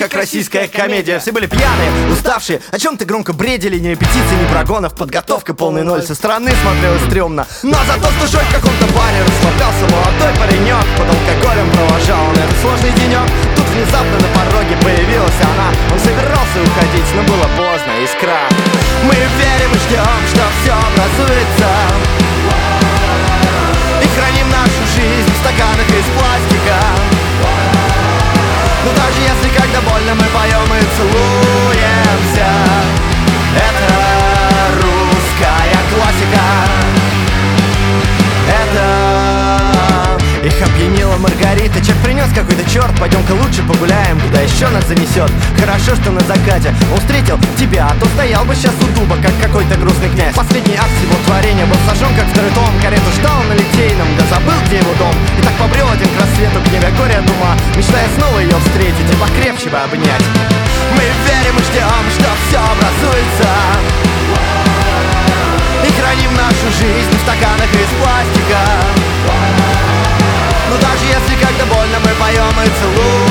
как российская комедия. Все были пьяные, уставшие, о чем-то громко бредили. Ни репетиций, ни прогонов, подготовка полный ноль. Со стороны смотрелось стрёмно, но зато с душой в каком-то баре расслаблялся молодой паренек. Под алкоголем провожал он этот сложный денек. Тут внезапно на пороге появилась она. Он собирался уходить, но было поздно, искра. Мы верим и ждем, что все образуется, и храним нашу жизнь в стаканах из пластика. Но даже если когда больно, мы поем и целуемся. Это русская классика. Это... Их опьянила Маргарита. Чек принес какой-то черт. Пойдем-ка лучше погуляем, куда еще нас занесет. Хорошо, что на закате он встретил тебя, а то стоял бы сейчас у дуба, как какой-то грустный князь. Последний акт его творения был сожжен, как второй том. Карету ждал на Литейном, да забыл, где его дом. И так побрел один к рассвету, гневя горе от ума, мечтая снова ее встретить и покрепче бы обнять. Мы верим и ждем, что все образуется, и храним нашу жизнь в стаканах из пластика. Но даже если когда больно, мы поем и целуем.